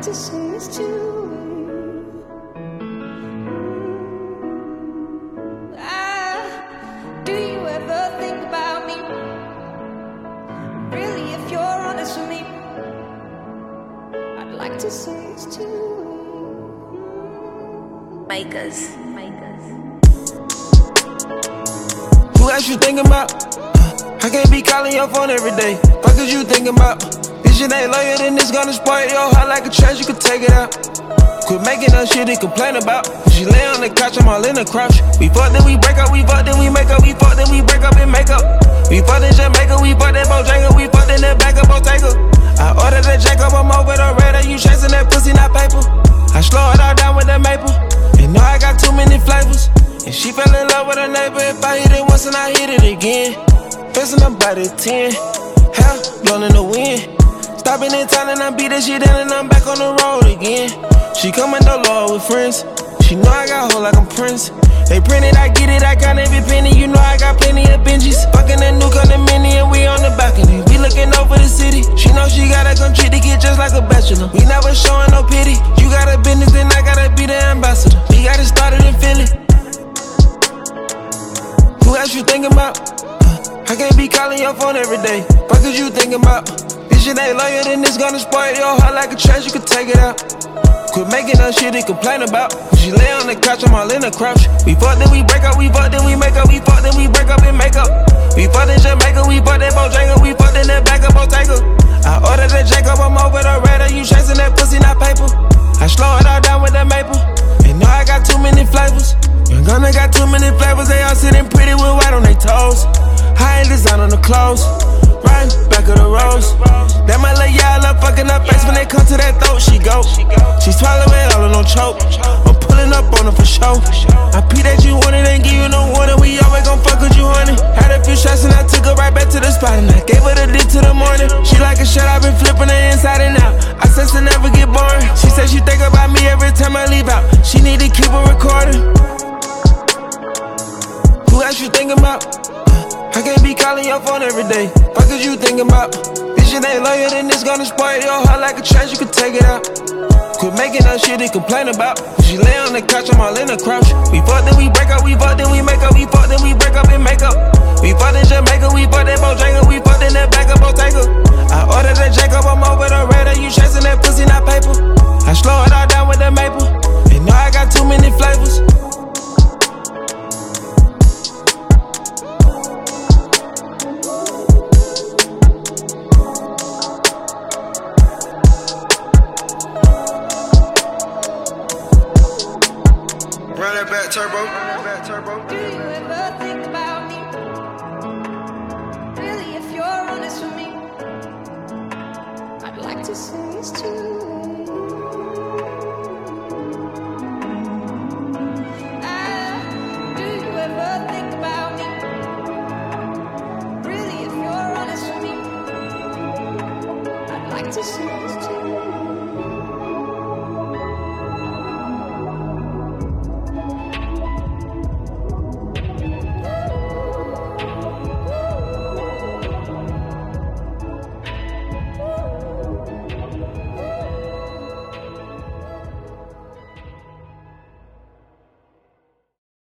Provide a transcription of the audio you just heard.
to say it's too late. Do you ever think about me? Really, if you're honest with me, I'd like to say it's too late. Makers. Who else you thinking about? I can't be calling your phone every day. Fuck is you thinking about? This shit ain't loyal, then it's gonna spoil your heart like a trash, you could take it out. Quit making up shit to complain about. She lay on the couch, I'm all in the crouch. We fuck, then we break up, we fuck, then we make up, we fuck, then we break up and make up. We fuck in Jamaica, we fuck that Bojangles, we fuck in that back up Bottega. I ordered that Jacob, I'm over the radar, you chasing that pussy, not paper. I slow it all down with that maple, and know I got too many flavors. And she fell in love with her neighbor, if I hit it once and I hit it again. Facing up by the 10, hell, blown in the wind. Stopping in town and I beat that shit down and I'm back on the road again. She coming no low with friends. She know I got hoe like I'm Prince. They print it, I get it, I count every penny. You know I got plenty of Benjis. Fucking that new condominium and we on the balcony. We looking over the city. She know she got a country to get just like a bachelor. We never showing no pity. You got a business, then I gotta be the ambassador. We got it started in Philly. Who else you thinking about? I can't be calling your phone every day. Fuck is you thinking about? This shit ain't loyal, then it's gonna spoil your heart like a trash, you could take it out. Quit making up shit to complain about. She lay on the couch, I'm all in the crouch. We fuck, then we break up, we fuck, then we make up, we fuck, then we break up and make up. We fuck in Jamaica, we fuck that Bojangles, we fuck in that back up Bottega. I ordered that Jacob, I'm over the radar, you chasing that pussy, not paper. I slow it all down with that maple, and know I got too many flavors. Young Gunna got too many flavors, they all sitting pretty with white on their toes. High design on the clothes, right back of the rose. That my little y'all up fucking up face when they come to that throat, she go. She swallowing all in no choke. I'm pulling up on her for show. I pee that you wanted, ain't give you no warning. We always gon' fuck with you, honey. Had a few shots and I took her right back to the spot and I gave her the dick to the morning. She like a shit, I've been flipping her inside and out. I said to never get boring. She said she think about me every time I leave out. She need to keep a recording. Who else you thinking about? I can't be calling your phone every day. Fuck is you thinking about? This shit ain't loyal, then it's gonna spoil your heart like a trash, you could take it out. Quit making up shit to complain about. She lay on the couch, I'm all in the crouch. We fuck, then we break up, we fuck, then we make up, we fuck, then we break up and make up. We fuck in Jamaica, we fuck that Bojangles, we fuck in that back up Bottega. I ordered that Jacob, I'm over the radar, you chasing that pussy, not paper. I slow it all down with that maple, and know I got too many flavors. Run that back turbo. Do you ever think about me? Really, if you're honest with me, I'd like to say it's too late.